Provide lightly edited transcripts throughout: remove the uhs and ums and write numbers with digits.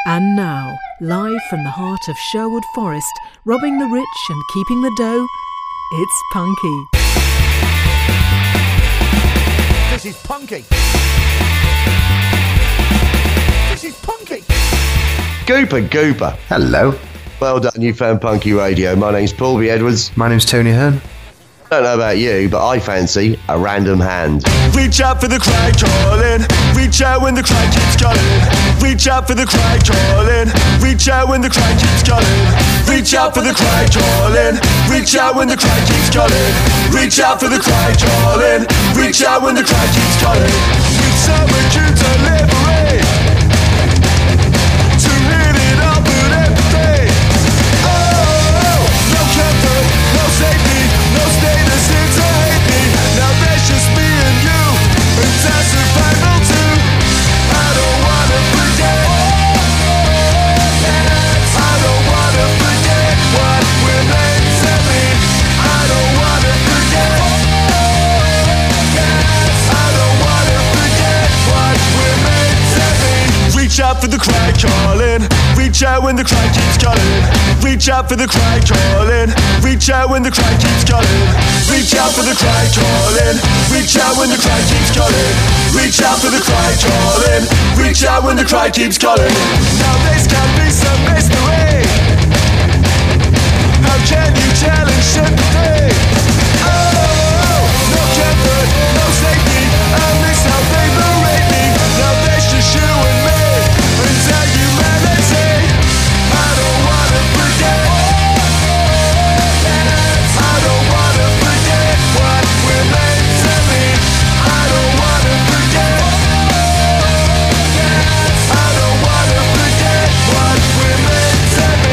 And now, live from the heart of Sherwood Forest, robbing the rich and keeping the dough, it's Punky. This is Punky. This is Punky. Gooper. Hello. Well done, you found Punky Radio. My name's Paul B. Edwards. My name's Tony Hearn. I don't know about you, but I fancy a random hand. Reach out for the cry calling. Reach out when the cry keeps calling. Reach out for the cry calling. Reach out when the cry keeps calling. Reach out for the cry calling. Reach out when the cry keeps calling. Reach out for the cry calling. Reach out when the cry keeps calling. Reach out when you to liberate. To live it up with empathy. Oh, no comfort, no safety, no status here to hate me. Now there's just me and you, and that's survival too. I don't wanna forget. I don't wanna forget what we're meant to be. I don't wanna forget. I don't wanna forget what we're meant to be. Reach out for the cry calling. Reach out when the cry keeps calling. Reach out for the cry calling. Reach out when the cry keeps calling. Reach out for the cry calling. Reach out when the cry keeps calling. Reach out for the cry calling. Reach out when the cry keeps calling. Now this can be some mystery. How can you challenge sympathy? Oh, no comfort, no safety. I miss how they berate me. Now there's just you and me. It's our humanity. I don't wanna forget. I don't wanna forget what we're meant to be. I don't wanna forget. I don't wanna forget what we're meant to be.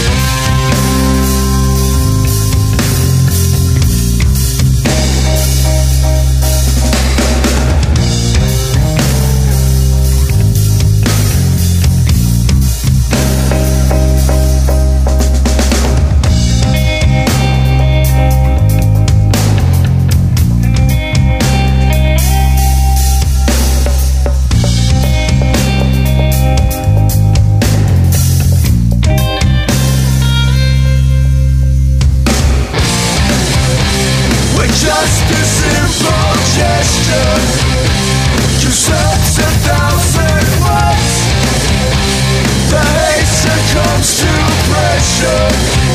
Just a simple gesture, you said 1,000 words. The hate succumbs to pressure.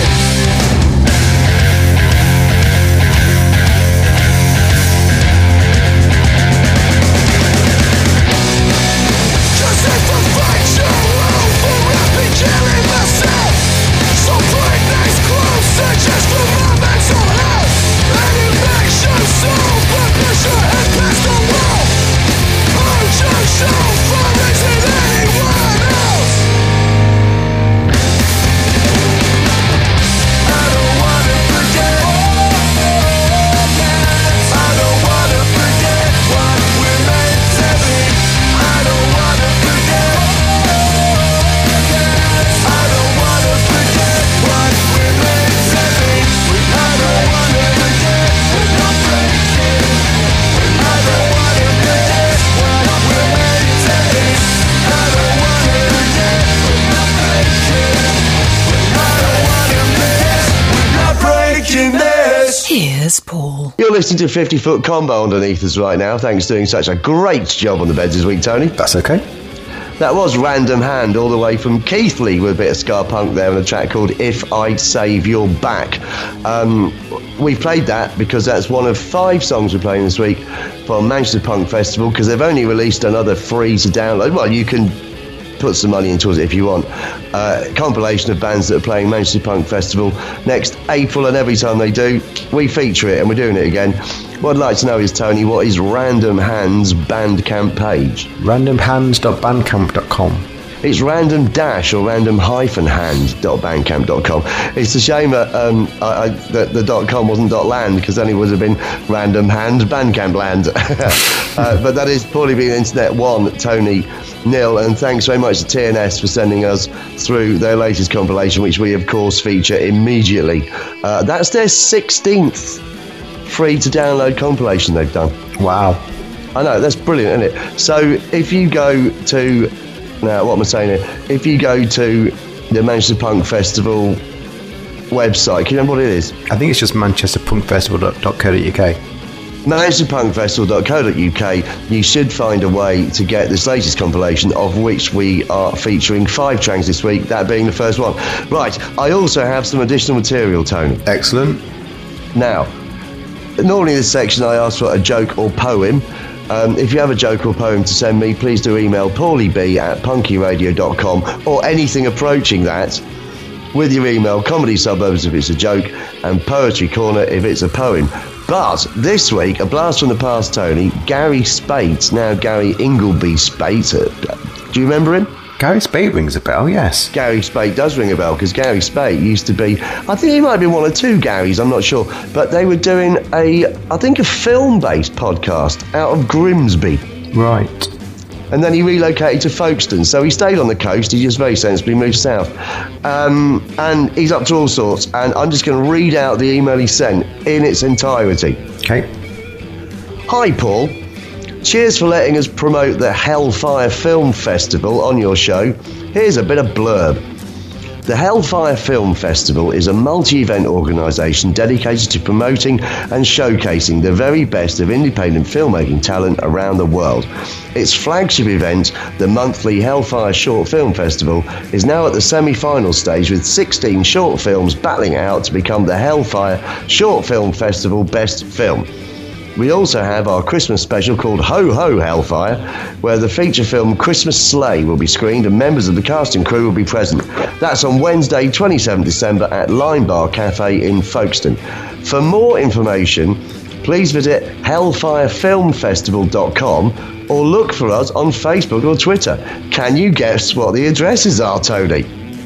Just if I fight your over, I've been killing myself. So bring these closer just for my mental health. And it makes you so, but push your head past the wall. I'm just so far, is it anyone else? I don't wanna forget. I don't wanna forget what we're meant to be. I don't wanna forget. I don't wanna forget what we're meant to be. I don't wanna forget. We're not breaking. I don't wanna forget what we're meant to be. I don't wanna forget. We're not breaking. I don't wanna forget. We're not breaking this. Here's Paul. You're listening to 50-foot combo underneath us right now. Thanks for doing such a great job on the beds this week, Tony. That's okay. That was Random Hand, all the way from Keighley, with a bit of ska punk there, and a track called If I Save Your Back. We played that because that's one of 5 songs we're playing this week for Manchester Punk Festival, because they've only released another free to download. Well, you can put some money into it if you want. Compilation of bands that are playing Manchester Punk Festival next April, and every time they do, we feature it, and we're doing it again. What I'd like to know is, Tony, what is Random Hand's Bandcamp page? randomhands.bandcamp.com. It's random-hand.bandcamp.com. It's a shame that the .com wasn't .land, because then it would have been Random Hand Bandcamp Land. But that is poorly being Internet 1, Tony Nil, and thanks very much to TNS for sending us through their latest compilation, which we of course feature immediately. That's their 16th free to download compilation they've done. Wow. I know, that's brilliant, isn't it? So if you go to Now, what am I saying here? If you go to the Manchester Punk Festival website, can you remember what it is? I think it's just manchesterpunkfestival.co.uk. manchesterpunkfestival.co.uk. You should find a way to get this latest compilation, of which we are featuring 5 tracks this week, that being the first one. Right, I also have some additional material, Tony. Excellent. Now, normally in this section I ask for a joke or poem. If you have a joke or poem to send me, please do email paulieb@punkyradio.com or anything approaching that with your email. Comedy Suburbs if it's a joke, and Poetry Corner if it's a poem. But this week, a blast from the past, Tony. Gary Spate, now Gary Ingleby Spate. Do you remember him? Gary Spate rings a bell, yes. Gary Spate does ring a bell, because Gary Spate used to be, I think he might have been one or two Garys, I'm not sure, but they were doing a film-based podcast out of Grimsby. Right. And then he relocated to Folkestone, so he stayed on the coast, he just very sensibly moved south. And he's up to all sorts, and I'm just going to read out the email he sent in its entirety. Okay. Hi, Paul. Cheers for letting us promote the Hellfire Film Festival on your show. Here's a bit of blurb. The Hellfire Film Festival is a multi-event organisation dedicated to promoting and showcasing the very best of independent filmmaking talent around the world. Its flagship event, the monthly Hellfire Short Film Festival, is now at the semi-final stage with 16 short films battling out to become the Hellfire Short Film Festival Best Film. We also have our Christmas special called Ho Ho Hellfire, where the feature film Christmas Sleigh will be screened and members of the cast and crew will be present. That's on Wednesday, 27th December at Lime Bar Cafe in Folkestone. For more information, please visit hellfirefilmfestival.com or look for us on Facebook or Twitter. Can you guess what the addresses are, Tony?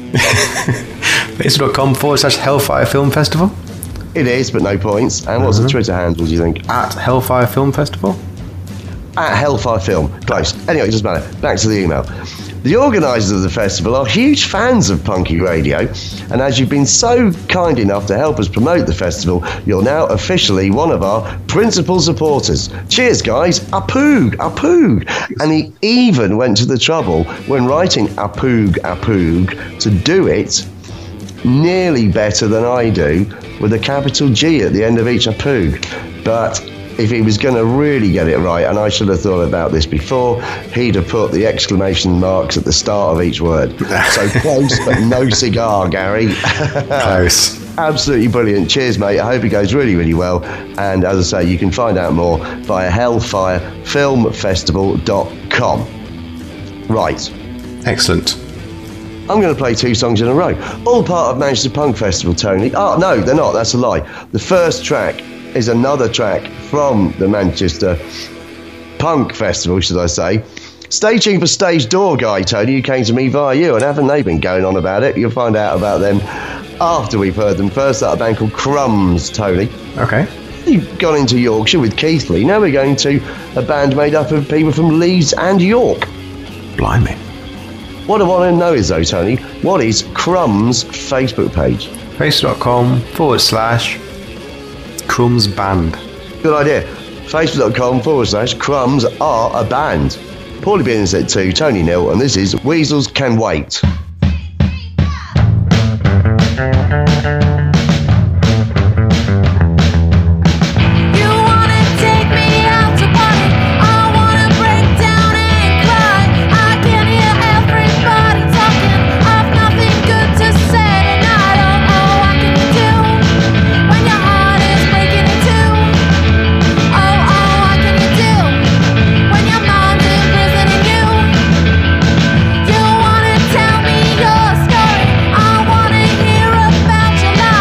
Facebook.com/Hellfire Film Festival. It is, but no points. And what's the Twitter handle, do you think? At Hellfire Film Festival? At Hellfire Film. Close. Anyway, it doesn't matter. Back to the email. The organisers of the festival are huge fans of Punky Radio, and as you've been so kind enough to help us promote the festival, you're now officially one of our principal supporters. Cheers, guys. Apoog, apoog. And he even went to the trouble, when writing apoog, apoog, to do it nearly better than I do, with a capital G at the end of each apoog. But if he was going to really get it right, and I should have thought about this before, he'd have put the exclamation marks at the start of each word. So close, but no cigar, Gary. Close. Absolutely brilliant. Cheers, mate. I hope it goes really, really well. And as I say, you can find out more via hellfirefilmfestival.com. Right. Excellent. I'm going to play 2 songs in a row. All part of Manchester Punk Festival, Tony. Oh, no, they're not. That's a lie. The first track is another track from the Manchester Punk Festival, should I say. Stay tuned for Stage Door Guy, Tony, who came to me via you, and haven't they been going on about it? You'll find out about them after we've heard them. First up, a band called Crumbs, Tony. Okay. You've gone into Yorkshire with Keithley. Now we're going to a band made up of people from Leeds and York. Blimey. What I want to know is, though, Tony, what is Crumbs' Facebook page? Facebook.com/Crumbs Band. Good idea. Facebook.com/Crumbs are a band. Paulie Beans at 2, Tony Nil, and this is Weasels Can Wait. Tell me your story. I wanna hear about your life.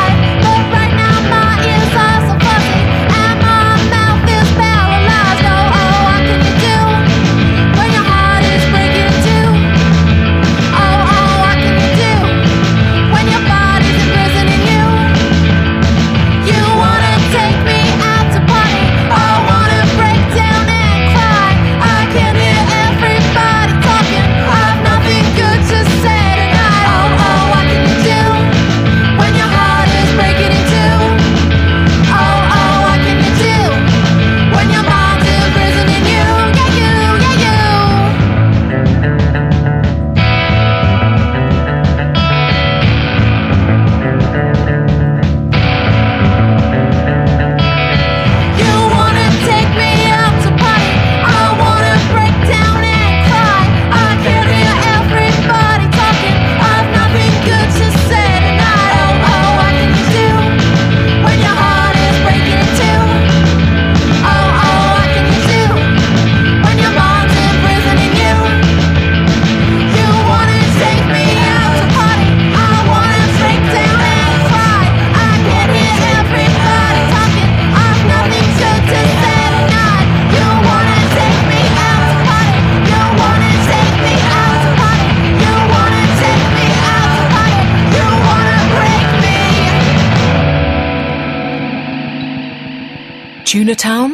Tuna Town?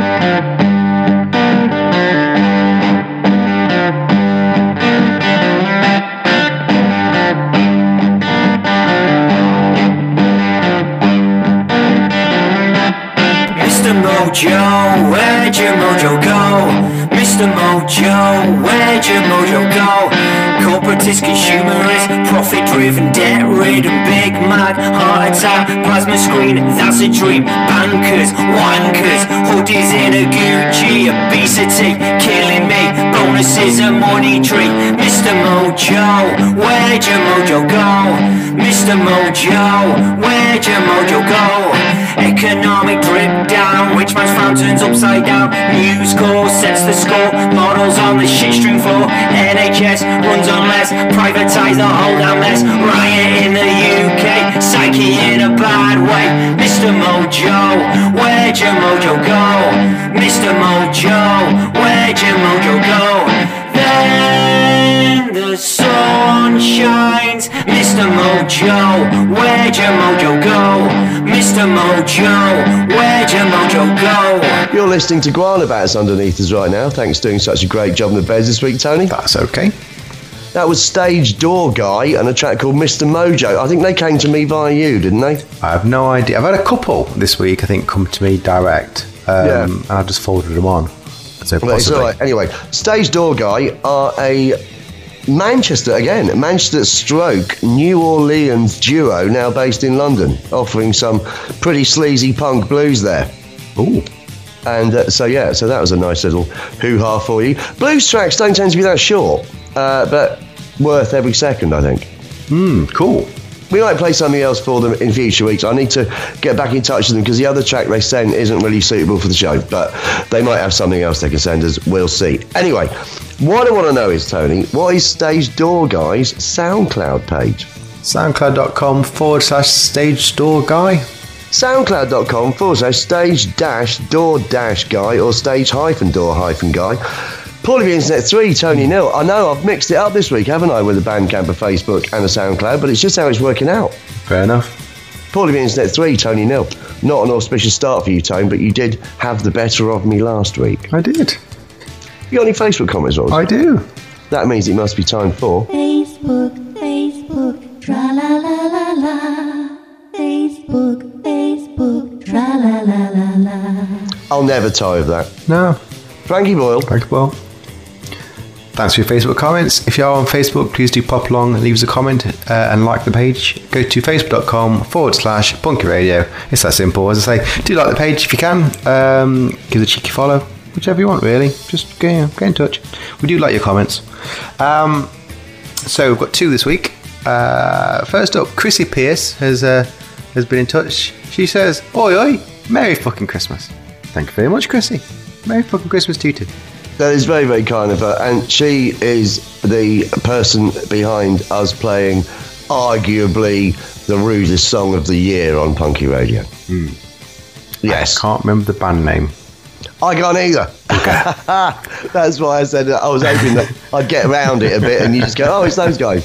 Mr. Mojo, where'd your mojo go? Mr. Mojo, where'd your mojo go? Corporatist, consumerist, profit-driven, debt-ridden, big mad, heart attack, plasma screen, that's a dream. Bankers, wankers, hoodies in a Gucci, obesity, killing me, bonuses a money tree. Mr. Mojo, where'd your mojo go? Mr. Mojo, where'd your mojo go? Economic drip down, rich man's fountains upside down. News Corps sets the score, models on the shit stream floor. NHS runs on less, privatise the whole damn mess. Riot in the UK, psyche in a bad way. Mr. Mojo, where'd your mojo go? Mr. Mojo, where'd your mojo go? Then the sun shines. Mr. Mojo, where'd your mojo go? Mr. Mojo, where'd your mojo go? You're listening to Guana Bats underneath us right now. Thanks for doing such a great job in the beds this week, Tony. That's okay. That was Stage Door Guy and a track called Mr. Mojo. I think they came to me via you, didn't they? I have no idea. I've had a couple this week, I think, come to me direct. And I've just forwarded them on. So well, it's all right. Anyway, Stage Door Guy are a Manchester stroke New Orleans duo now based in London, offering some pretty sleazy punk blues there. Ooh. And so that was a nice little hoo-ha for you. Blues tracks don't tend to be that short, but worth every second, I think. Cool. We might play something else for them in future weeks. I need to get back in touch with them because the other track they sent isn't really suitable for the show, but they might have something else they can send us. We'll see. Anyway, what I want to know is, Tony, what is Stage Door Guy's SoundCloud page? SoundCloud.com/Stage Door Guy. SoundCloud.com/Stage-Door-Guy or Stage-Door-Guy. Paulie the Internet 3, Tony Nil. I know I've mixed it up this week, haven't I, with a Bandcamp, a Facebook and a SoundCloud, but it's just how it's working out. Fair enough. Paulie the Internet 3, Tony Nil. Not an auspicious start for you, Tone, but you did have the better of me last week. I did. You got any Facebook comments, Ross? I do. That means it must be time for... Facebook, tra-la-la-la-la. Facebook, tra-la-la-la-la. I'll never tire of that. No. Frankie Boyle. Frankie Boyle. Thanks for your Facebook comments. If you are on Facebook, please do pop along and leave us a comment and like the page. Go to facebook.com/Punky Radio. It's that simple. As I say, do like the page if you can. Give it a cheeky follow. Whichever you want, really. Just get in touch. We do like your comments. So we've got two this week. First up, Chrissy Pierce has been in touch. She says, "Oi, oi, Merry fucking Christmas." Thank you very much, Chrissy. Merry fucking Christmas to you too. That is very, very kind of her. And she is the person behind us playing arguably the rudest song of the year on Punky Radio. Yes. I can't remember the band name. I can't either. Okay. That's why I said I was hoping that I'd get around it a bit and you just go, oh, it's those guys.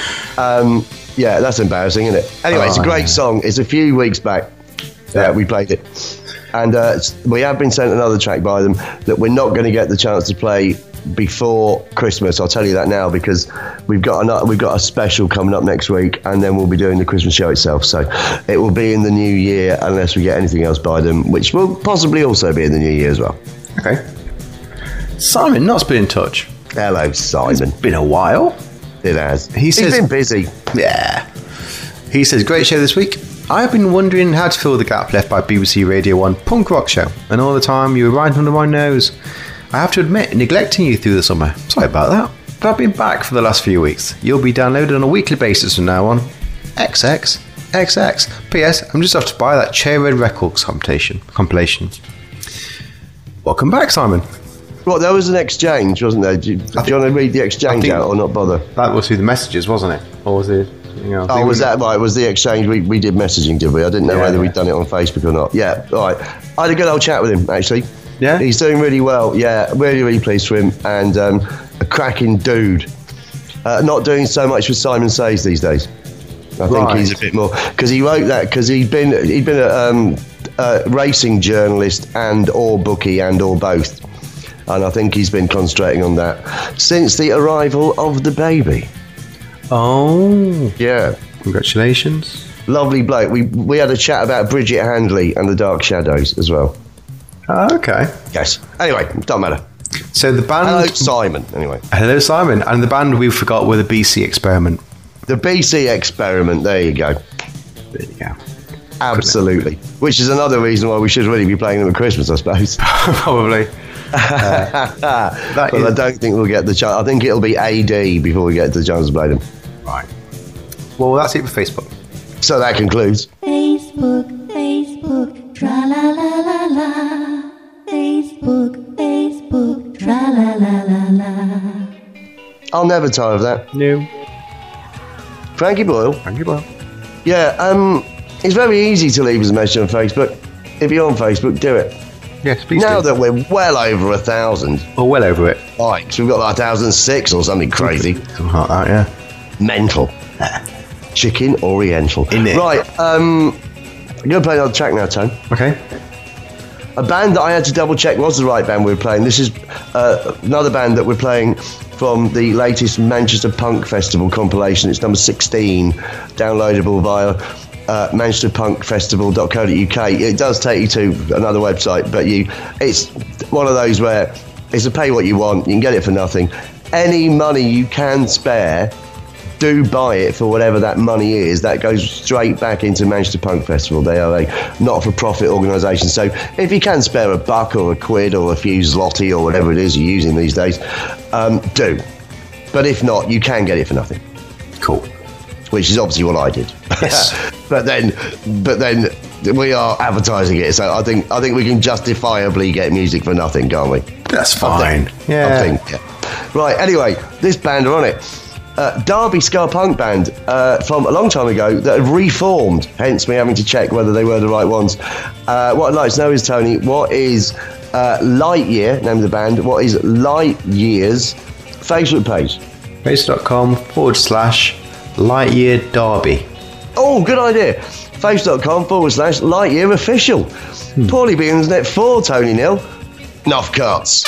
Yeah, that's embarrassing, isn't it? Anyway, it's a great song. It's a few weeks back we played it. And we have been sent another track by them that we're not going to get the chance to play before Christmas. I'll tell you that now because we've got a special coming up next week, and then we'll be doing the Christmas show itself. So it will be in the new year unless we get anything else by them, which will possibly also be in the new year as well. Okay. Simon Knott's been in touch. Hello, Simon. It's been a while. It has. He's been busy. Yeah. He says, great show this week. I have been wondering how to fill the gap left by BBC Radio 1 Punk Rock Show, and all the time you were right under my nose. I have to admit, neglecting you through the summer. Sorry about that. But I've been back for the last few weeks. You'll be downloaded on a weekly basis from now on. XX. P.S. I'm just off to buy that Cherry Red Records compilation. Welcome back, Simon. Well, there was an exchange, wasn't there? Do you want to read the exchange out or not bother? That was through the messages, wasn't it? Or was it... Oh, was that right? Was the exchange? We did messaging, did we? I didn't know whether we'd done it on Facebook or not. Yeah, all right. I had a good old chat with him, actually. Yeah? He's doing really well. Yeah, really, really pleased for him. And a cracking dude. Not doing so much with Simon Says these days. I think he's a bit more... Because he wrote that, because he'd been at racing journalist and or bookie and or both. And I think he's been concentrating on that since the arrival of the baby. Oh. Yeah. Congratulations. Lovely bloke. We had a chat about Bridget Handley and the Dark Shadows as well. Oh, okay. Yes. Anyway, don't matter. So the band... Hello, Simon. Anyway. Hello, Simon. And the band we forgot were the BC Experiment. The BC Experiment. There you go. There you go. Absolutely. Which is another reason why we should really be playing them at Christmas, I suppose. Probably. But I don't think we'll get the chance. I think it'll be AD before we get to the chance to play them. Right. Well, that's it for Facebook. So that concludes. Facebook, Facebook, tra la la la la. Facebook, Facebook, tra la la la la. I'll never tire of that. No. Frankie Boyle. Frankie Boyle. Yeah, it's very easy to leave us a message on Facebook. If you're on Facebook, do it. Yes, please Now do. that we're well over 1,000 Oh, well over it. likes, we've got like 1,006 or something crazy. Something like that, yeah. Mental. Chicken Oriental. In it. Right, I'm going to play another track now, Tone. Okay. A band that I had to double check was the right band we were playing. This is another band that we're playing from the latest Manchester Punk Festival compilation. It's number 16, downloadable via manchesterpunkfestival.co.uk. It does take you to another website, but it's one of those where it's a pay what you want. You can get it for nothing. Any money you can spare, do buy it for whatever that money is. That goes straight back into Manchester Punk Festival. They are a not-for-profit organisation. So if you can spare a buck or a quid or a few zloty or whatever it is you're using these days, do. But if not, you can get it for nothing. Cool. Which is obviously what I did. Yes. but then we are advertising it, so I think we can justifiably get music for nothing, can't we? That's fine. Yeah. Right. Anyway, this band are on it. Derby ska punk band from a long time ago that had reformed, hence me having to check whether they were the right ones. What I'd like to know is, Tony, what is Lightyear, name of the band, what is Lightyear's Facebook page? Facebook.com/Lightyear Derby. Oh, good idea. Facebook.com/Lightyear Official. Poorly Beans Net 4, Tony Nil. Enough cuts.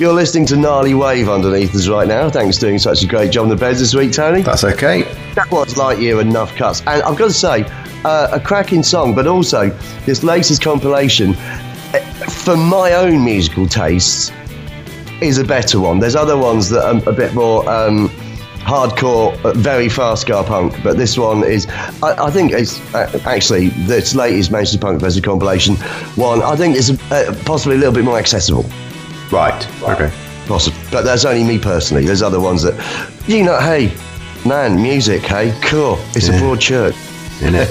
you're listening to Gnarly Wave underneath us right now. Thanks for doing such a great job on the beds this week, Tony. That's okay. That was Lightyear and Enough Cuts. And I've got to say, a cracking song, but also this latest compilation, for my own musical tastes, is a better one. There's other ones that are a bit more hardcore, very fast ska punk, but this one is, I think it's actually this latest Manchester Punk Festival compilation one. I think it's possibly a little bit more accessible. Right. Okay. Possibly, but that's only me personally. There's other ones that, hey, man, music, hey, cool. It's a broad church, Innit?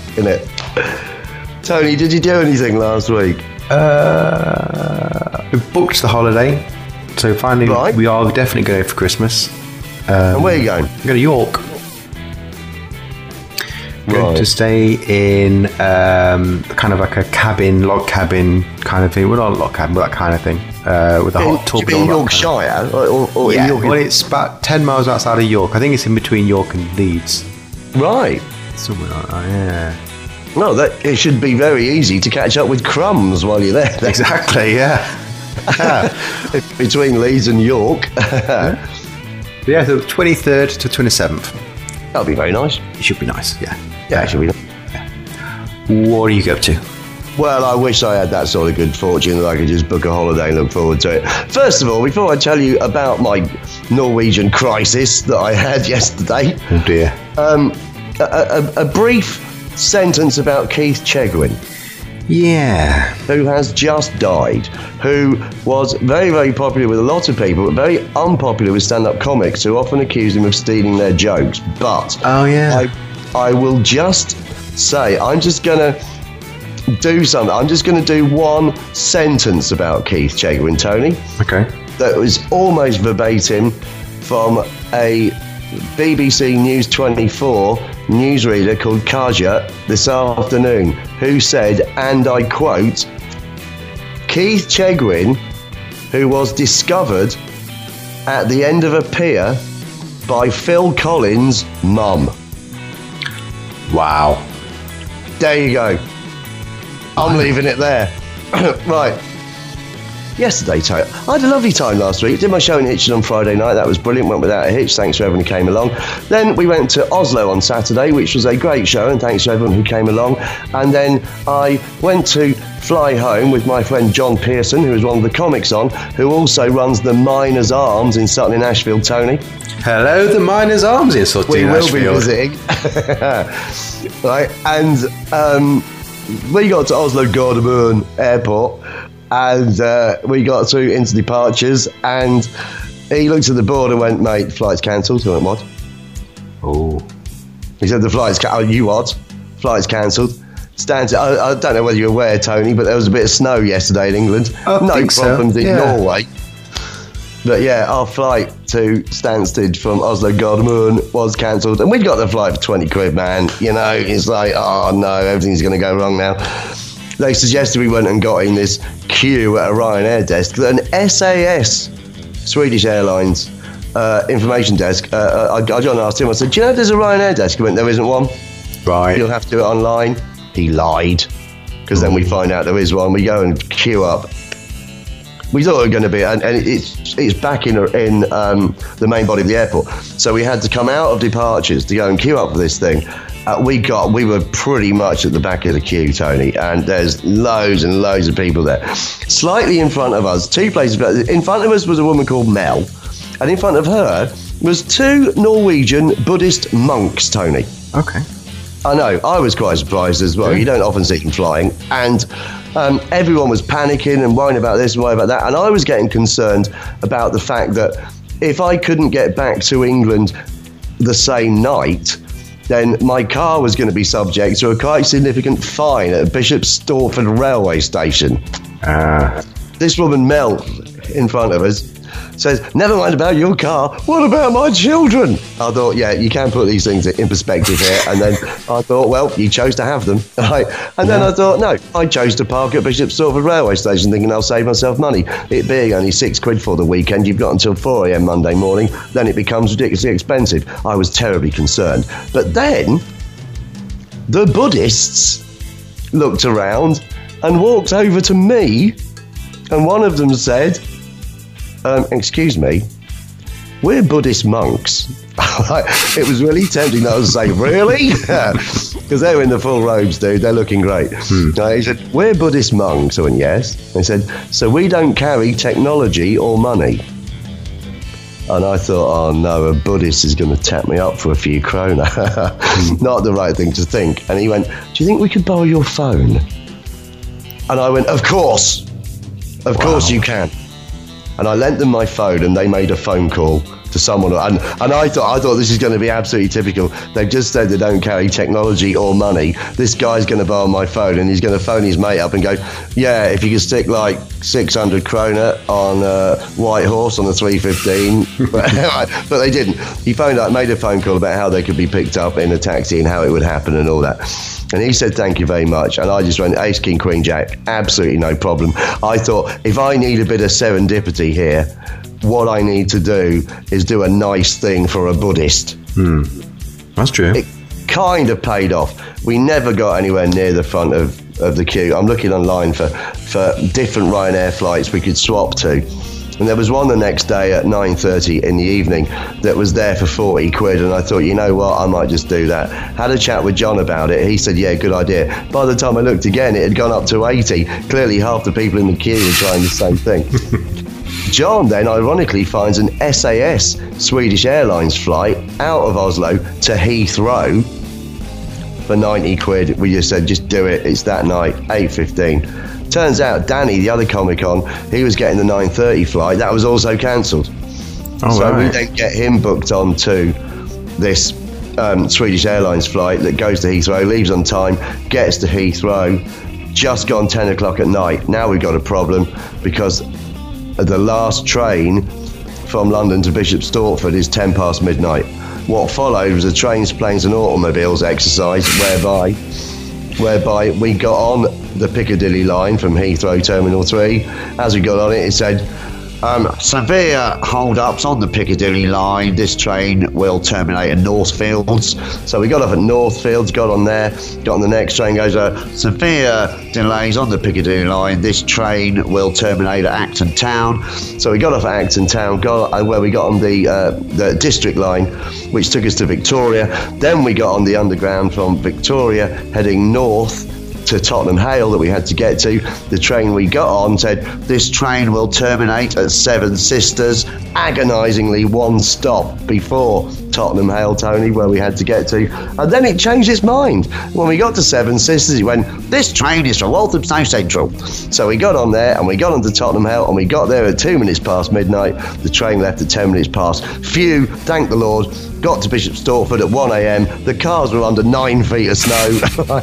Tony, did you do anything last week? We booked the holiday, so finally we are definitely going for Christmas. And where are you going? I'm going to York. Going to stay in kind of like a cabin, log cabin kind of thing. Well, not a log cabin, but that kind of thing. With a hot tub. Do you mean Yorkshire? Or yeah, in York? well, it's about 10 miles outside of York. I think it's in between York and Leeds. Right. Somewhere like that, yeah. Well, it should be very easy to catch up with crumbs while you're there. Exactly, yeah. Between Leeds and York. Yeah, so 23rd to 27th. That'll be very nice. It should be nice, yeah. Yeah, it should be nice. What are you up to? Well, I wish I had that sort of good fortune that I could just book a holiday and look forward to it. First of all, before I tell you about my Norwegian crisis that I had yesterday, Oh dear. A brief sentence about Keith Chegwin, Yeah. who has just died, who was very, very popular with a lot of people, but very unpopular with stand-up comics who often accuse him of stealing their jokes. But Oh, yeah. I will just say, I'm just going to do something. I'm just going to do one sentence about Keith Chegwin, Tony. Okay. That was almost verbatim from a BBC News 24 newsreader called Kaja this afternoon, who said, and I quote, Keith Chegwin, who was discovered at the end of a pier by Phil Collins' mum. Wow. There you go. I'm leaving it there. Right. Yesterday, Tony, I had a lovely time last week. Did my show in Hitchin on Friday night. That was brilliant. Went without a hitch. Thanks to everyone who came along. Then we went to Oslo on Saturday, which was a great show, and thanks to everyone who came along. And then I went to fly home with my friend John Pearson, who is one of the comics on, who also runs the Miners Arms in Sutton in Ashfield, Tony. Hello, the Miners Arms in Sutton We in will Ashfield. be visiting. Right, and we got to Oslo Gardermoen Airport, and we got into departures, and he looked at the board and went, mate, flight's cancelled. I went, what? Oh. He said, the flight's cancelled. Oh, you what? Flight's cancelled. I don't know whether you're aware, Tony, but there was a bit of snow yesterday in England. I no think so, problems in yeah. Norway. But yeah, our flight to Stansted from Oslo Gardermoen was cancelled, and we'd got the flight for 20 quid, man. You know, it's like, oh no, everything's going to go wrong now. They suggested we went and got in this queue at a Ryanair desk, an SAS, Swedish Airlines information desk. I asked him, I said, do you know if there's a Ryanair desk? He went, there isn't one. Right. You'll have to do it online. He lied, because then we find out there is one. We go and queue up. We thought it was going to be, and it's back in the main body of the airport. So we had to come out of departures to go and queue up for this thing. We were pretty much at the back of the queue, Tony, and there's loads and loads of people there. Slightly in front of us, two places. In front of us was a woman called Mel, and in front of her was two Norwegian Buddhist monks, Tony. Okay. I know, I was quite surprised as well. You don't often see them flying. And everyone was panicking and worrying about this and worrying about that. And I was getting concerned about the fact that if I couldn't get back to England the same night, then my car was going to be subject to a quite significant fine at Bishop Stortford railway station. This woman, Mel, in front of us, says, never mind about your car, what about my children? I thought, yeah, you can put these things in perspective here. And then I thought, well, you chose to have them. Right? And then I thought, no, I chose to park at Bishop Stortford railway station thinking I'll save myself money. It being only £6 for the weekend, you've got until 4 a.m. Monday morning, then it becomes ridiculously expensive. I was terribly concerned. But then the Buddhists looked around and walked over to me, and one of them said, excuse me, we're Buddhist monks. It was really tempting that I was saying, really? Because they were in the full robes, dude. They're looking great. He said, we're Buddhist monks. I went, yes. He said, so we don't carry technology or money. And I thought, oh no, a Buddhist is going to tap me up for a few krona. Not the right thing to think. And he went, do you think we could borrow your phone? And I went, of course. Of course you can. And I lent them my phone and they made a phone call to someone. And I thought this is going to be absolutely typical. They've just said they don't carry technology or money. This guy's going to borrow my phone and he's going to phone his mate up and go, yeah, if you could stick like 600 krona on White Horse on the 315. But they didn't. He made a phone call about how they could be picked up in a taxi and how it would happen and all that. And he said, thank you very much. And I just went, ace, king, queen, jack. Absolutely no problem. I thought, if I need a bit of serendipity here, what I need to do is do a nice thing for a Buddhist. That's true. It kind of paid off. We never got anywhere near the front of the queue. I'm looking online for different Ryanair flights we could swap to. And there was one the next day at 9:30 in the evening that was there for 40 quid. And I thought, you know what, I might just do that. Had a chat with John about it. He said, yeah, good idea. By the time I looked again, it had gone up to 80. Clearly half the people in the queue were trying the same thing. John then ironically finds an SAS Swedish Airlines flight out of Oslo to Heathrow for 90 quid. We just said, just do it. It's that night, 8:15. Turns out Danny, the other Comic-Con, he was getting the 9:30 flight. That was also cancelled. So we then get him booked on to this Swedish Airlines flight that goes to Heathrow, leaves on time, gets to Heathrow, just gone 10 o'clock at night. Now we've got a problem because the last train from London to Bishop Stortford is 10 past midnight. What followed was a trains, planes and automobiles exercise whereby we got on the Piccadilly line from Heathrow Terminal 3. As we got on it, it said, severe hold-ups on the Piccadilly line. This train will terminate at Northfields. So we got off at Northfields, got on there, got on the next train, goes, severe delays on the Piccadilly line. This train will terminate at Acton Town. So we got off at Acton Town, where we got on the District line, which took us to Victoria. Then we got on the Underground from Victoria, heading north to Tottenham Hale that we had to get to. The train we got on said, this train will terminate at Seven Sisters, agonisingly one stop before Tottenham Hale, Tony, where we had to get to. And then it changed its mind. When we got to Seven Sisters, it went, this train is from Walthamstow Central. So we got on there and we got onto Tottenham Hale and we got there at 2 minutes past midnight. The train left at 10 minutes past. Phew, thank the Lord. Got to Bishop Stortford at 1 a.m. The cars were under 9 feet of snow.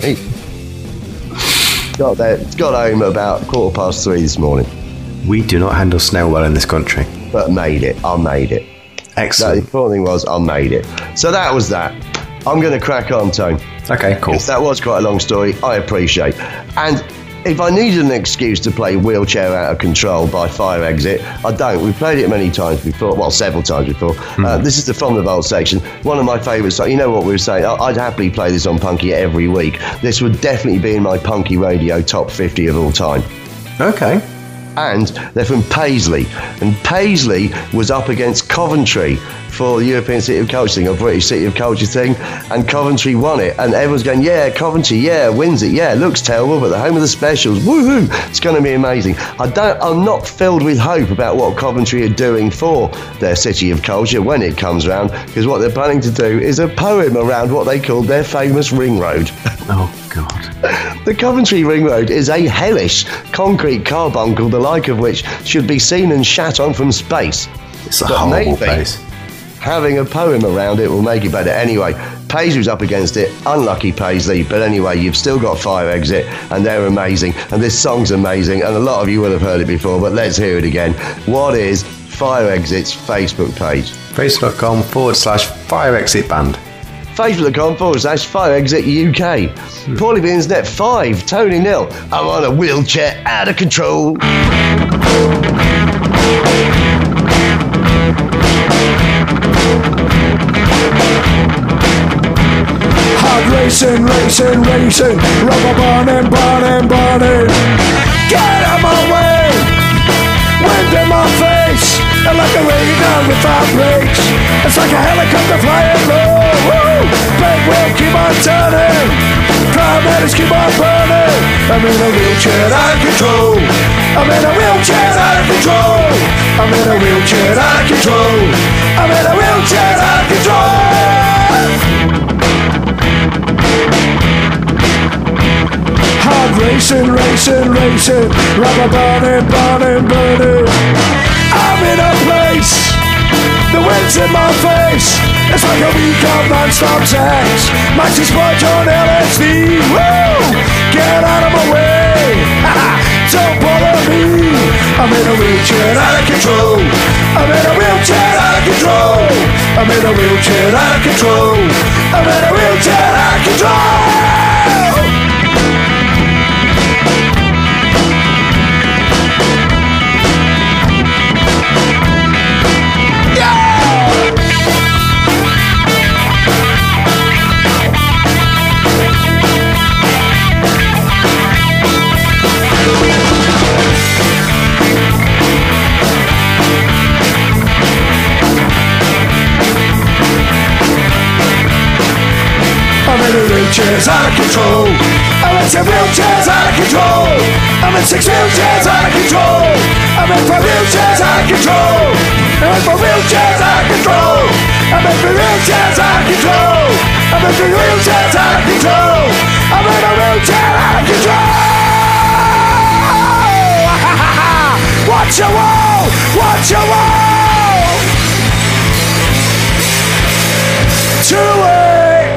Got home at about 3:15 this morning. We do not handle snow well in this country. But made it. I made it. Excellent. The important thing was I made it. So that was that. I'm going to crack on, Tone. Okay, cool. That was quite a long story. I appreciate. And if I needed an excuse to play Wheelchair Out of Control by Fire Exit, I don't. We've played it many times before. Well, several times before. This is the From the Vault section. One of my favourites. You know what we were saying? I'd happily play this on Punky every week. This would definitely be in my Punky Radio top 50 of all time. Okay. And they're from Paisley. And Paisley was up against Coventry for the European City of Culture thing, or British City of Culture thing, and Coventry won it. And everyone's going, yeah, Coventry, yeah, wins it. Yeah, it looks terrible, but the home of the specials, woohoo, it's going to be amazing. I'm not filled with hope about what Coventry are doing for their City of Culture when it comes around, because what they're planning to do is a poem around what they call their famous ring road. Oh, God. The Coventry Ring Road is a hellish concrete carbuncle, the like of which should be seen and shat on from space. It's a horrible place. Having a poem around it will make it better. Anyway, Paisley's up against it. Unlucky Paisley. But anyway, you've still got Fire Exit, and they're amazing. And this song's amazing, and a lot of you will have heard it before, but let's hear it again. What is Fire Exit's Facebook page? Facebook.com/Fire Exit Band. Facebook.com/Fire Exit UK. Paulie Beans Net 5, Tony 0. I'm on a wheelchair out of control. Hard racing, rubber burning. Get out my way, wind in my face. ground with vibrates. It's like a helicopter flying low. Woo! Big wheel keep on turning. Paramedics keep on burning. I'm in a wheelchair out of control. I'm in a wheelchair out of control. I'm in a wheelchair out of control. I'm in a wheelchair out of control. Hard racing, racing, racing. Rubber burning, burning, burning. I'm in a place. The wind's in my face. It's like a week of non-stop sex. Maxi Sponge on LSD. Woo! Get out of my way. Don't bother me. I'm in a wheelchair out of control. I'm in a wheelchair out of control. I'm in a wheelchair out of control. I'm in a wheelchair out of control. I'm in a wheelchair's out of control. I'm in 10 wheelchairs out of control. I'm in 6 wheelchairs out of control. I'm in 5 wheelchairs out of control. I'm in 4 wheelchairs out of control. I'm in 3 wheelchairs out of control. I'm in 3 wheelchairs out of control. I'm in a wheelchair out of control. Watch your wall! Watch your wall! Too late!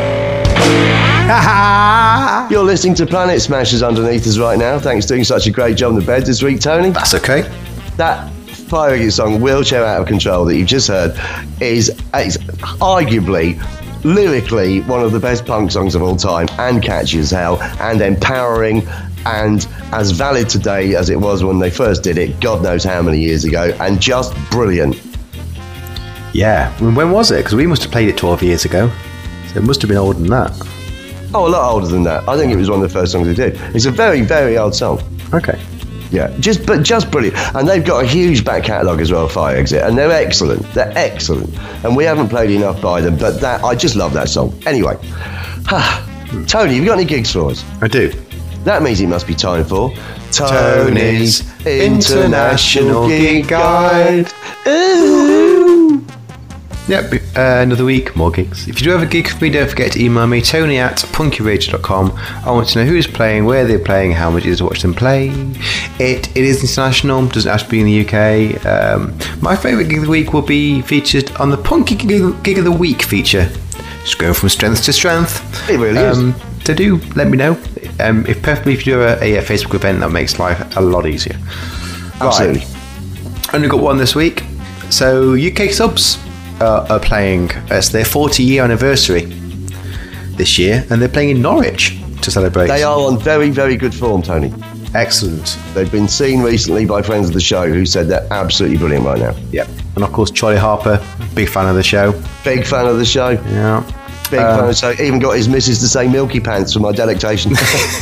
You're listening to Planet Smashers underneath us right now. Thanks for doing such a great job on the bed this week, Tony. That's okay. That Fire Exit song, Wheelchair Out of Control, that you've just heard, is arguably, lyrically, one of the best punk songs of all time, and catchy as hell, and empowering, and as valid today as it was when they first did it, God knows how many years ago, and just brilliant. Yeah. When was it? Because we must have played it 12 years ago. So it must have been older than that. Oh, a lot older than that. I think it was one of the first songs they did. It's a very, very old song. Okay. Yeah, just brilliant. And they've got a huge back catalogue as well, Fire Exit, and they're excellent. They're excellent. And we haven't played enough by them, but I just love that song. Anyway, Tony, have you got any gigs for us? I do. That means it must be time for Tony's International Gig Guide. Ooh. Yep, another week, more gigs. If you do have a gig for me, don't forget to email me, tony@punkyradio.com. I want to know who's playing, where they're playing, how much it is to watch them play. It is international, doesn't have to be in the UK. My favourite gig of the week will be featured on the Punky Gig of the Week feature. Just going from strength to strength. It really is. So do let me know. If you do a Facebook event, that makes life a lot easier. Absolutely. Right. Only got one this week. So UK Subs are playing. It's their 40-year anniversary this year, and they're playing in Norwich to celebrate. They are on very, very good form, Tony. Excellent. They've been seen recently by friends of the show who said they're absolutely brilliant right now. Yep. And of course, Charlie Harper, big fan of the show. Big fan of the show. Yeah. Big fan of the show. Even got his missus to say Milky Pants for my delectation.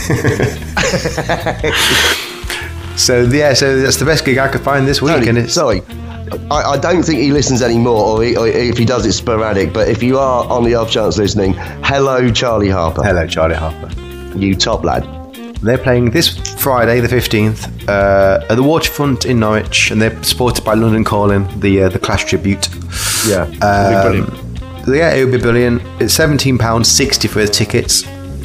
So that's the best gig I could find this week. Tony, and it's sorry. I don't think he listens anymore, or if he does, it's sporadic. But if you are on the off chance listening, hello, Charlie Harper. Hello, Charlie Harper. You top lad. They're playing this Friday, the 15th, at the Waterfront in Norwich, and they're supported by London Calling, the Clash tribute. Yeah, it'll be brilliant. Yeah, it would be brilliant. It's £17.60 for the tickets.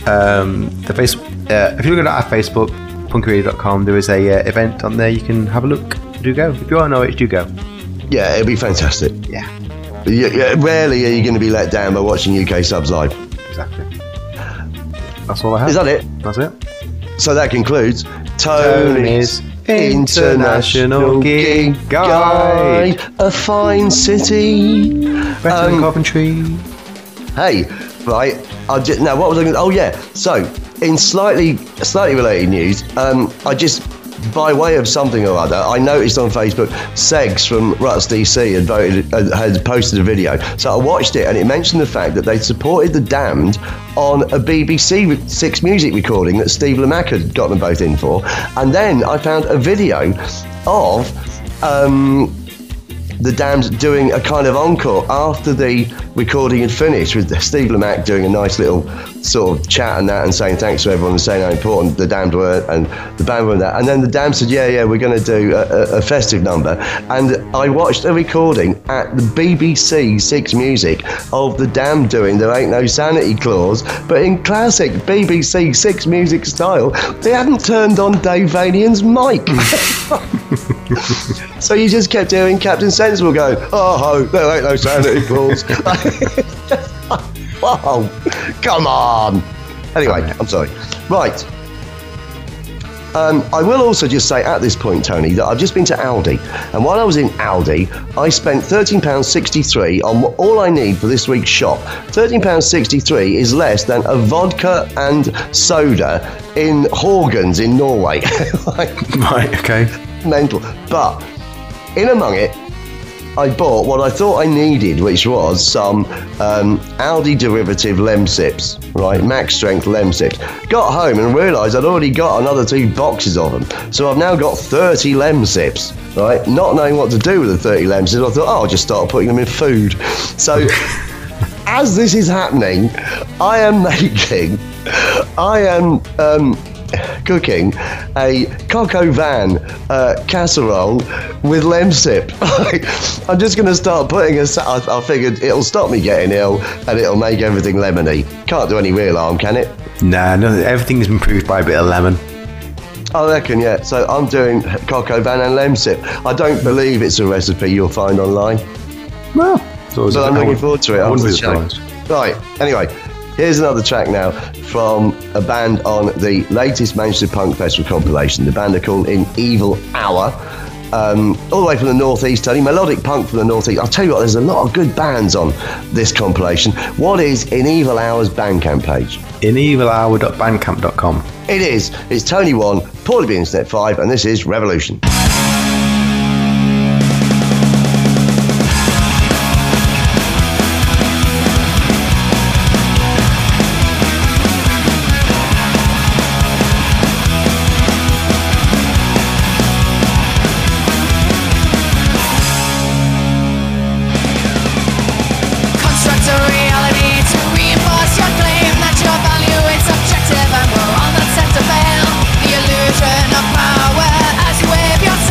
If you look at our Facebook, punkyradio.com, there is a event on there. You can have a look. Do go. If you want to know it, do go. Yeah, it'll be fantastic. Yeah. Rarely are you going to be let down by watching UK Subs live. Exactly. That's all I have. Is that it? That's it. So that concludes Tony's International Gig Guide. A fine city. Better than Coventry. Hey, right. Now, what was I going to... Oh, yeah. So, in slightly related news, I just... By way of something or other, I noticed on Facebook, Segs from Ruts DC had posted a video. So I watched it, and it mentioned the fact that they supported the Damned on a BBC Six Music recording that Steve Lamacq had got them both in for. And then I found a video of the Damned doing a kind of encore after the recording had finished, with Steve Lamacq doing a nice little sort of chat and that, and saying thanks to everyone and saying how important the Damned were and the band were and that. And then the Damned said, yeah, we're going to do a festive number. And I watched a recording at the BBC Six Music of the Damned doing There Ain't No Sanity Clause, but in classic BBC Six Music style. They hadn't turned on Dave Vanian's mic. So you just kept hearing Captain Sensible going, oh, there ain't no sanity clause. Wow, come on. Anyway, I'm sorry. Right. I will also just say at this point, Tony, that I've just been to Aldi, and while I was in Aldi, I spent £13.63 on all I need for this week's shop. £13.63 is less than a vodka and soda in Horgans in Norway. Right, okay. Mental. But in among it, I bought what I thought I needed, which was some Aldi derivative Lemsips, right? Max strength Lemsips. Got home and realised I'd already got another 2 boxes of them. So I've now got 30 Lemsips, right? Not knowing what to do with the 30 Lemsips, I thought, I'll just start putting them in food. So as this is happening, I am cooking a coq au vin casserole with Lemsip. I'm just going to start putting I figured it'll stop me getting ill and it'll make everything lemony. Can't do any real harm, can it? Nah, no, everything's improved by a bit of lemon. I reckon, yeah. So I'm doing coq au vin and Lemsip. I don't believe it's a recipe you'll find online. Well, but I'm looking forward to it. I wouldn't be surprised. Right, anyway. Here's another track now from a band on the latest Manchester Punk Festival compilation. The band are called In Evil Hour. All the way from the northeast, Tony. Melodic punk from the northeast. I'll tell you what, there's a lot of good bands on this compilation. What is In Evil Hour's Bandcamp page? inevilhour.bandcamp.com. It is. It's Tony 1, Paulie B Internet 5, and this is Revolution. Your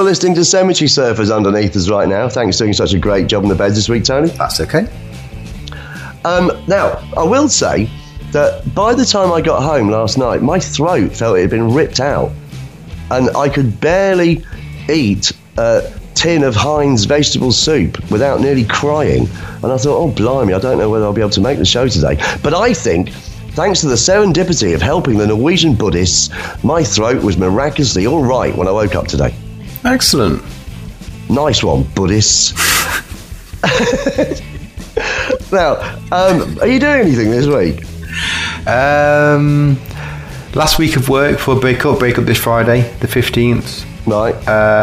listening to Cemetery Surfers underneath us right now. Thanks for doing such a great job on the beds this week, Tony. That's okay. Now, I will say that by the time I got home last night, my throat felt it had been ripped out. And I could barely eat a tin of Heinz vegetable soup without nearly crying. And I thought, oh, blimey, I don't know whether I'll be able to make the show today. But I think, thanks to the serendipity of helping the Norwegian Buddhists, my throat was miraculously all right when I woke up today. Excellent. Nice one, Buddhists. Now, are you doing anything this week? Last week of work for break up this Friday, the 15th. Right.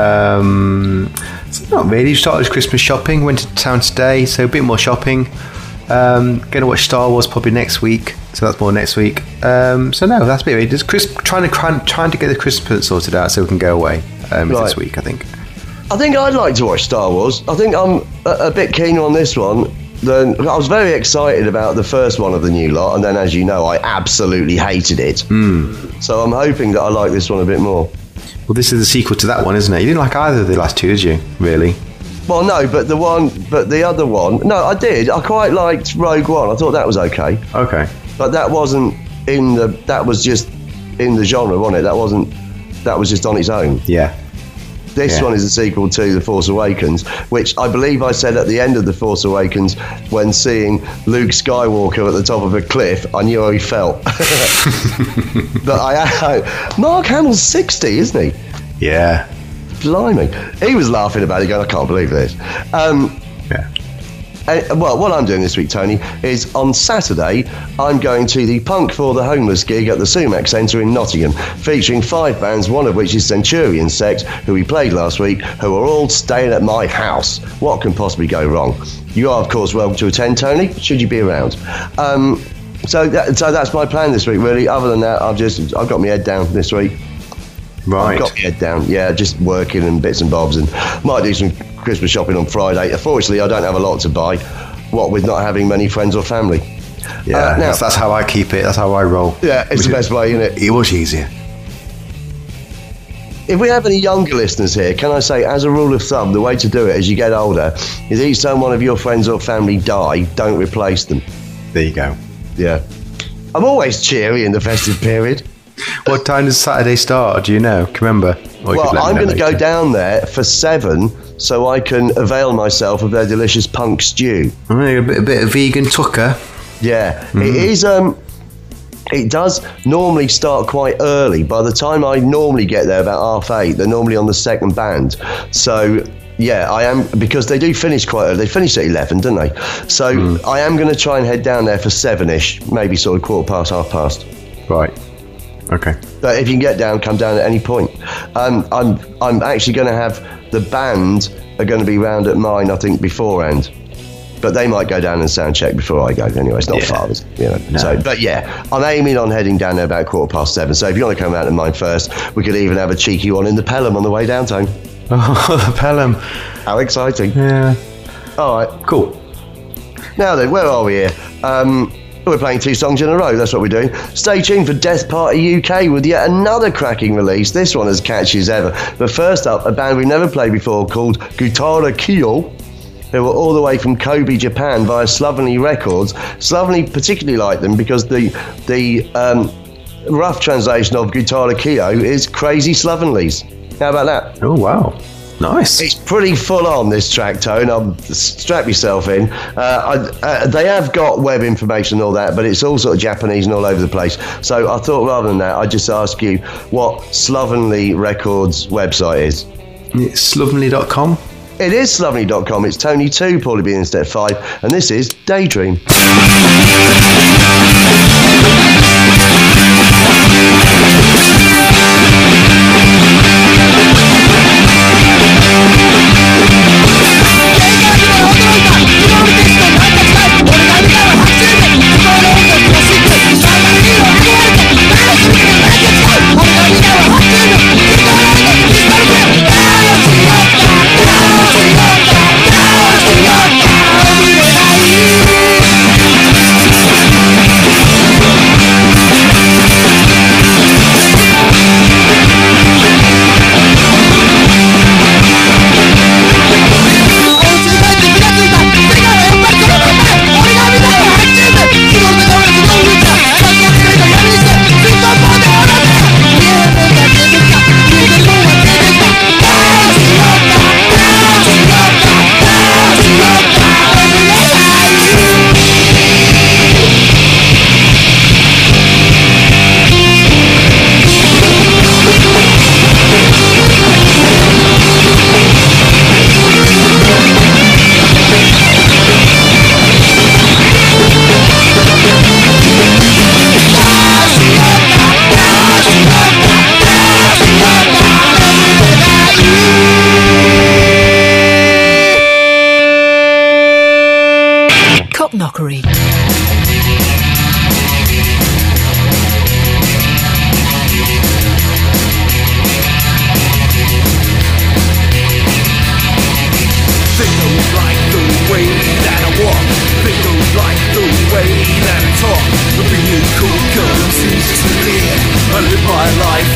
So not really. Started Christmas shopping. Went to town today, so a bit more shopping. Going to watch Star Wars probably next week, so that's more next week. So no, that's a bit. Just trying to get the Christmas sorted out so we can go away this week. I think I'd like to watch Star Wars. I think I'm a bit keen on this one. I was very excited about the first one of the new lot, and then, as you know, I absolutely hated it. So I'm hoping that I like this one a bit more. Well, this is the sequel to that one, isn't it? You didn't like either of the last two, did you? Really? Well, no, but the other one. No, I did. I quite liked Rogue One. I thought that was okay. Okay. But that wasn't in the. That was just in the genre, wasn't it? That wasn't. That was just on its own. Yeah. This one is a sequel to The Force Awakens, which I believe I said at the end of The Force Awakens when seeing Luke Skywalker at the top of a cliff, I knew how he felt. But Mark Hamill's 60, isn't he? Yeah. Blimey. He was laughing about it going, I can't believe this. Yeah. Well, what I'm doing this week, Tony, is on Saturday, I'm going to the Punk for the Homeless gig at the Sumac Centre in Nottingham, featuring 5 bands, one of which is Centurion Sect, who we played last week, who are all staying at my house. What can possibly go wrong? You are, of course, welcome to attend, Tony, should you be around. So that's my plan this week, really. Other than that, I've got my head down this week. Right. I've got my head down, yeah, just working and bits and bobs, and might do some Christmas shopping on Friday. Unfortunately, I don't have a lot to buy, what with not having many friends or family. Yeah, that's how I keep it. That's how I roll. Yeah, it's the best way, isn't it? It was easier. If we have any younger listeners here, can I say, as a rule of thumb, the way to do it as you get older is each time one of your friends or family die, don't replace them. There you go. Yeah. I'm always cheery in the festive period. What time does Saturday start? Do you know? Can you remember? Well, I'm going to go down there for 7 so I can avail myself of their delicious punk stew. A bit of vegan tucker. Yeah. It is. It does normally start quite early. By the time I normally get there, about 8:30, they're normally on the second band. So, yeah, I am, because they do finish quite early. They finish at 11, don't they? So I am going to try and head down there for 7-ish, maybe sort of 7:15. Right. Okay. But if you can get down, come down at any point. I'm actually going to have the band are going to be round at mine, I think, beforehand. But they might go down and sound check before I go. Anyway, it's not far, is it? You know. No. So, but yeah, I'm aiming on heading down there about 7:15. So if you want to come out to mine first, we could even have a cheeky one in the Pelham on the way downtown. Oh, the Pelham. How exciting. Yeah. All right. Cool. Now then, where are we here? We're playing 2 songs in a row, that's what we're doing. Stay tuned for Death Party UK with yet another cracking release, this one as catchy as ever. But first up, a band we've never played before called Guitarra Kyo, who are all the way from Kobe, Japan via Slovenly Records. Slovenly particularly like them because the rough translation of Guitarra Kyo is Crazy Slovenlies. How about that? Oh, wow. Nice. It's pretty full on, this track, Tone. Strap yourself in. They have got web information and all that, but it's all sort of Japanese and all over the place. So I thought rather than that, I'd just ask you what Slovenly Records website is. It's slovenly.com. It is slovenly.com. It's Tony 2, Paulie B instead 5, and this is Daydream. We'll be right back.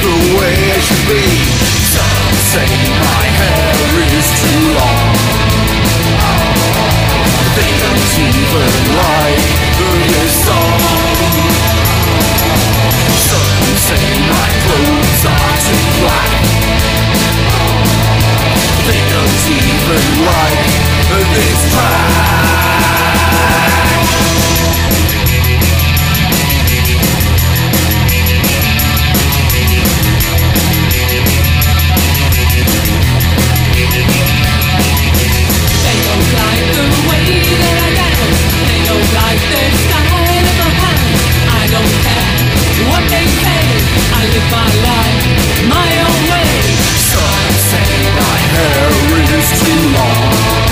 the way it should be. Some say my hair is too long. They don't even like this song. Some say my clothes are too black. They don't even like this track. They don't like the way that I dance. They don't like the style of my pants. I don't care what they say. I live my life my own way. Some say my hair is too long.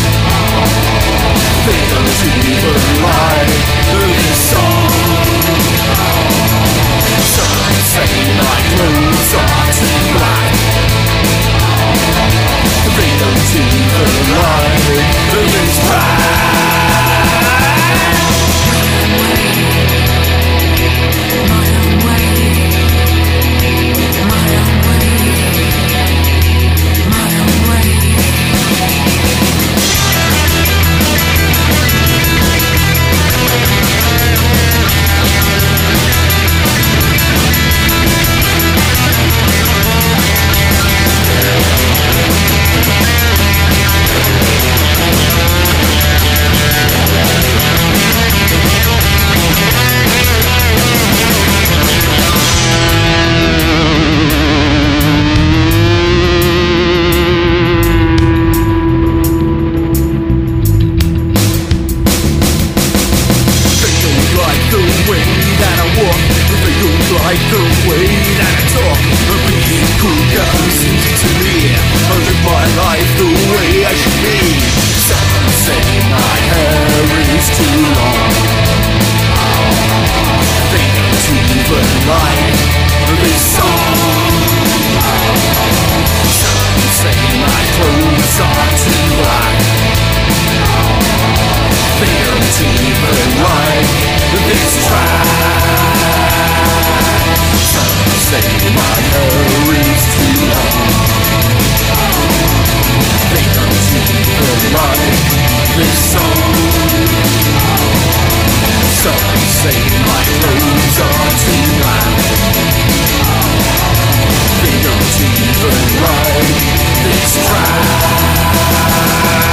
They don't even like this song. Some say my clothes are too black. They don't even like this track. My own way. My own way. My own way. Like the way that I talk, being cool girls to me. I live my life the way I should be. Some say my hair is too long. They don't even like this song. Some say my clothes are too black. They don't even like this track. Some say my hair is too long. They don't even like this song. Some say my clothes are too black. They don't even like this track.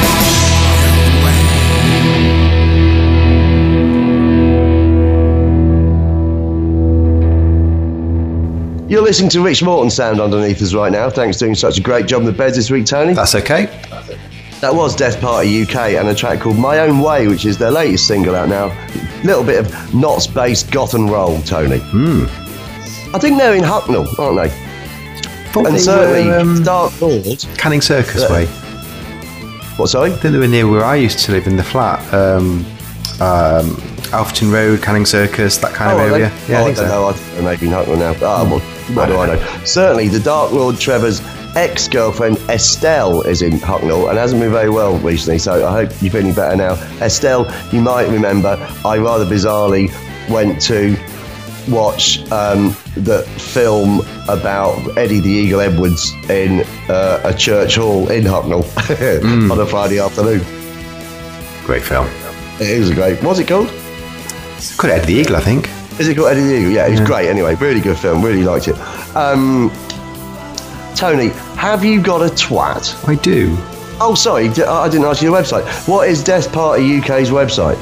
You're listening to Rich Morton sound underneath us right now. Thanks for doing such a great job in the beds this week, Tony. That's okay. That was Death Party UK and a track called My Own Way, which is their latest single out now. Little bit of Knots-based goth and roll, Tony. I think they're in Hucknall, aren't they? And certainly Dark Lord. Canning Circus way. What, sorry? I think they were near where I used to live in the flat. Alfreton Road, Canning Circus, that kind of area. Yeah, I don't know. I think they're maybe in Hucknall now. What do I know? Certainly, the Dark Lord Trevor's ex-girlfriend Estelle is in Hucknall and hasn't been very well recently, so I hope you're feeling better now. Estelle, you might remember, I rather bizarrely went to watch the film about Eddie the Eagle Edwards in a church hall in Hucknall on a Friday afternoon. Great film. It was great. What's it called? It's called Eddie the Eagle, I think. Is it called Eddie the Eagle? Yeah, it was great anyway. Really good film. Really liked it. Tony, have you got a twat? I do. Oh, sorry, I didn't ask you the website. What is Death Party UK's website?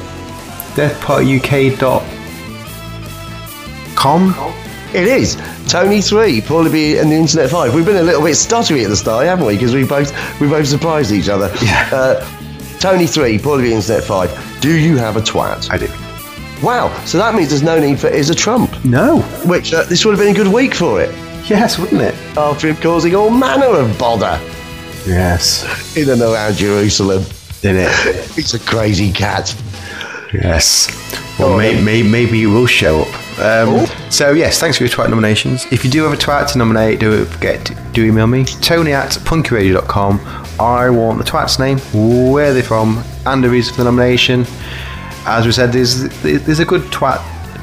deathpartyuk.com? It is. Tony 3, Paulie B and the Internet 5. We've been a little bit stuttery at the start, haven't we? Because we both surprised each other. Yeah. Tony 3, Paulie B Internet 5. Do you have a twat? I do. Wow, so that means there's no need for Is a Trump. No. Which, this would have been a good week for it. Yes, wouldn't it? After him causing all manner of bother. Yes. In and around Jerusalem. In it. He's a crazy cat. Yes. Well, maybe it will show up. So, yes, thanks for your twat nominations. If you do have a twat to nominate, do email me. Tony@punkyradio.com. I want the twat's name, where they're from, and the reason for the nomination. As we said, there's a good twat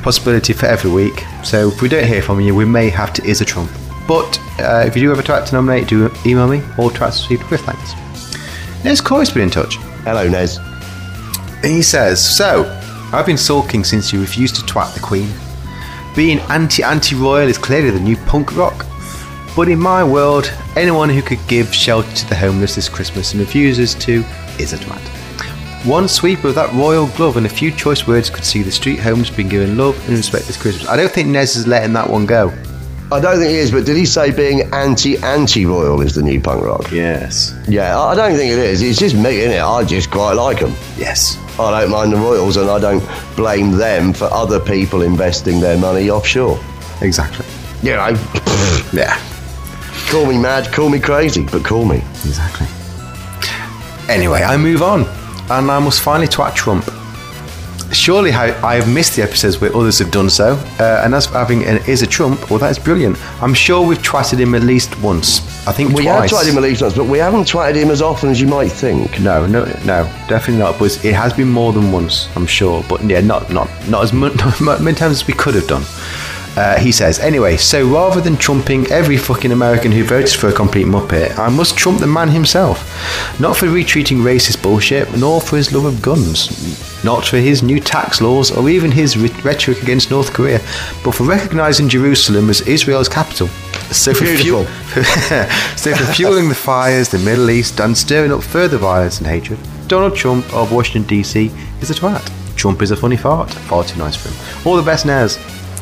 possibility for every week. So if we don't hear from you, we may have to is a trump. But if you do have a twat to nominate, do email me. All twats received with thanks. Nez Corey's been in touch. Hello, Nez. He says, so, I've been sulking since you refused to twat the Queen. Being anti-royal is clearly the new punk rock. But in my world, anyone who could give shelter to the homeless this Christmas and refuses to is a twat. One sweep of that royal glove and a few choice words could see the street homeless being given love and respect this Christmas. I don't think Nez is letting that one go. I don't think he is, but did he say being anti-royal is the new punk rock? Yes. Yeah, I don't think it is. It's just me, innit? I just quite like them. Yes. I don't mind the royals, and I don't blame them for other people investing their money offshore. Exactly. You know, Yeah. call me mad, call me crazy, but call me. Exactly. Anyway, I move on, and I must finally twat Trump. Surely I have missed the episodes where others have done so, and as for having an is a Trump, well, that is brilliant. I'm sure we've twatted him at least once. I think We twice. have twatted him at least once, but we haven't twatted him as often as you might think. No, definitely not. But it has been more than once, I'm sure. But yeah, not as many times as we could have done. He says, anyway, so rather than trumping every fucking American who votes for a complete muppet, I must trump the man himself. Not for retweeting racist bullshit, nor for his love of guns, not for his new tax laws, or even his rhetoric against North Korea, but for recognising Jerusalem as Israel's capital. So for fueling the fires, the Middle East, and stirring up further violence and hatred, Donald Trump of Washington DC is a twat. Trump is a funny fart. Far too nice for him. All the best, Nez.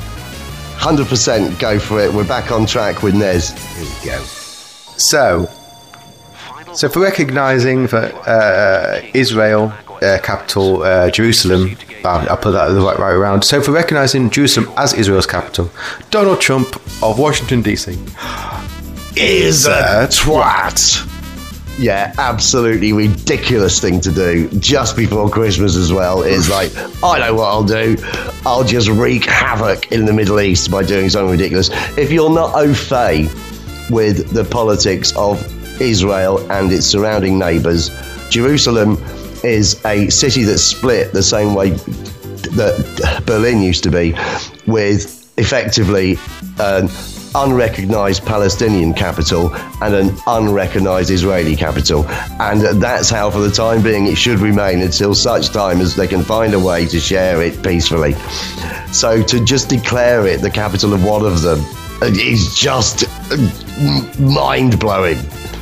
100% go for it. We're back on track with Nez. Here we go. So for recognising for Israel, capital Jerusalem, I'll put that the right around. So for recognising Jerusalem as Israel's capital, Donald Trump of Washington DC Is a twat. Yeah, absolutely ridiculous thing to do just before Christmas as well. Is like, I know what I'll do. I'll just wreak havoc in the Middle East by doing something ridiculous. If you're not au fait with the politics of Israel and its surrounding neighbours, Jerusalem is a city that's split the same way that Berlin used to be, with effectively an unrecognised Palestinian capital and an unrecognised Israeli capital, and that's how for the time being it should remain until such time as they can find a way to share it peacefully. So to just declare it the capital of one of them is just mind-blowing.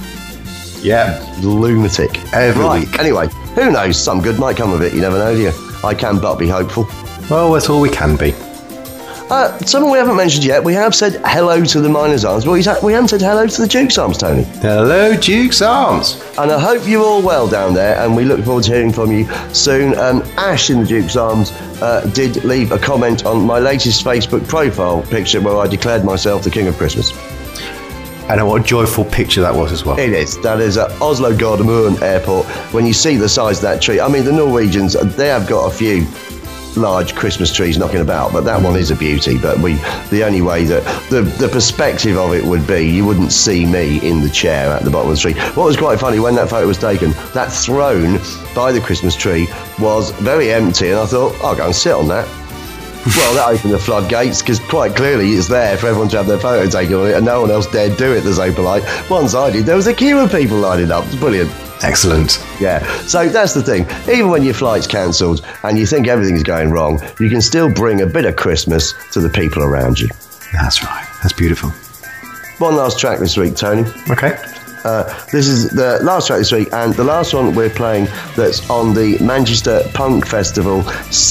Yeah, lunatic. Every week. Anyway, who knows, some good might come of it, you never know, do you? I can but be hopeful. Well, that's all we can be. Something we haven't mentioned yet, we have said hello to the Miners' Arms, but we haven't said hello to the Duke's Arms, Tony. Hello, Duke's Arms. And I hope you're all well down there, and we look forward to hearing from you soon. Ash in the Duke's Arms did leave a comment on my latest Facebook profile picture where I declared myself the King of Christmas. And what a joyful picture that was as well. It is. That is at Oslo Gardermoen Airport. When you see the size of that tree, I mean, the Norwegians, they have got a few large Christmas trees knocking about, but that one is a beauty. But the only way that the perspective of it would be, you wouldn't see me in the chair at the bottom of the tree. What was quite funny, when that photo was taken, that throne by the Christmas tree was very empty, and I thought, I'll go and sit on that. Well, that opened the floodgates, because quite clearly it's there for everyone to have their photo taken on it, and no one else dared do it. They're so polite. Once I did, there was a queue of people lining up. It's brilliant. Excellent. Yeah, so that's the thing. Even when your flight's cancelled and you think everything's going wrong, you can still bring a bit of Christmas to the people around you. That's right. That's beautiful. One last track this week, Tony. Okay. This is the last track this week, and the last one we're playing that's on the Manchester Punk Festival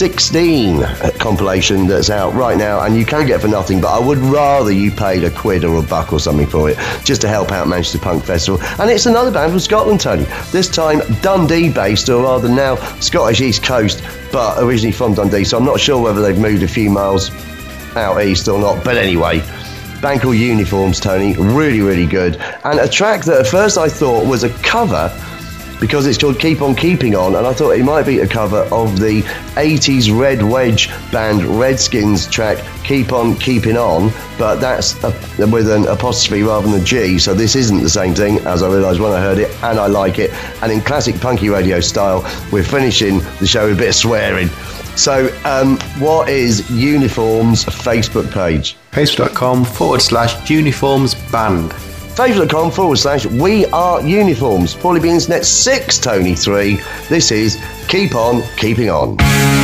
16 compilation that's out right now, and you can get for nothing, but I would rather you paid £1 or $1 or something for it, just to help out Manchester Punk Festival. And it's another band from Scotland, Tony. This time Dundee based, or rather now Scottish East Coast, but originally from Dundee, so I'm not sure whether they've moved a few miles out east or not, but anyway. Band called Uniforms, Tony. Really, really good. And a track that at first I thought was a cover, because it's called Keep On Keeping On, and I thought it might be a cover of the 80s Red Wedge band Redskins track Keep On Keeping On, but that's with an apostrophe rather than a G, so this isn't the same thing, as I realised when I heard it, and I like it. And in classic punky radio style, we're finishing the show with a bit of swearing. So, what is Uniform's Facebook page? Facebook.com/uniformsband. Facebook.com/We Are Uniforms. Paulie Beans Net 6, Tony 3. This is Keep On Keeping On.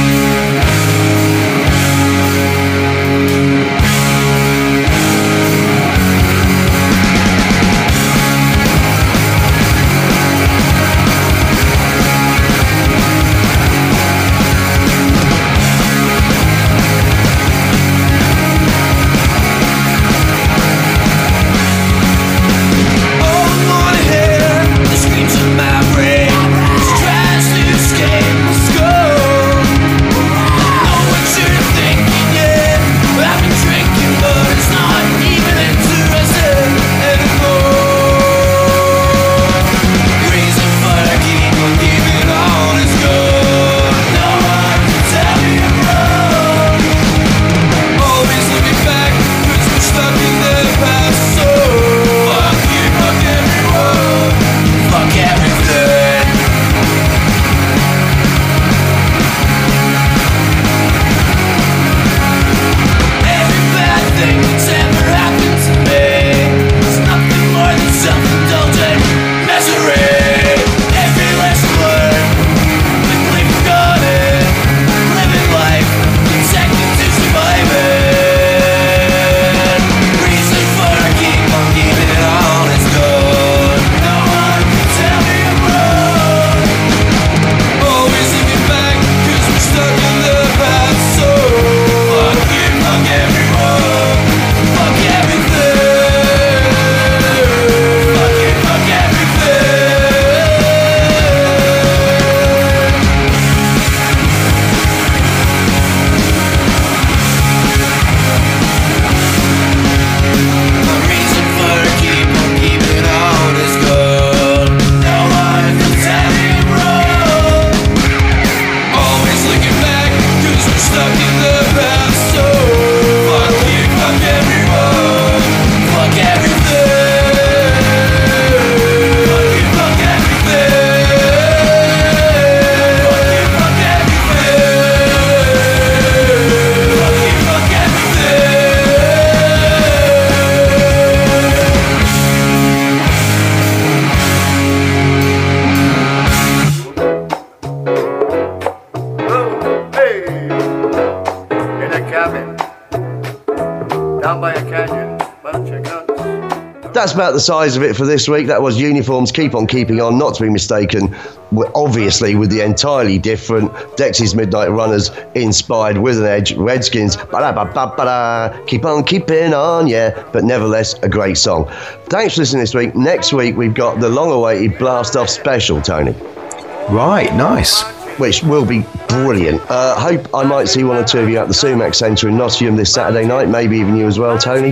That's about the size of it for this week. That was Uniforms Keep On Keeping On, not to be mistaken, obviously, with the entirely different Dexys Midnight Runners inspired With an Edge Redskins. Ba-da-ba-ba-ba-da. Keep on keeping on, yeah. But nevertheless, a great song. Thanks for listening this week. Next week, we've got the long-awaited Blast Off special, Tony. Right, nice. Which will be brilliant. Hope I might see one or two of you at the Sumac Centre in Nottingham this Saturday night, maybe even you as well, Tony.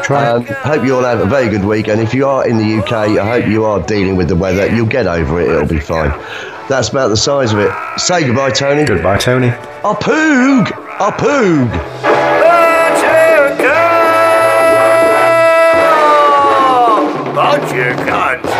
Hope you all have a very good week, and if you are in the UK, I hope you are dealing with the weather. You'll get over it, it'll be fine. That's about the size of it. Say goodbye, Tony. Goodbye, Tony. A poog! A poog! Bunch of cunts!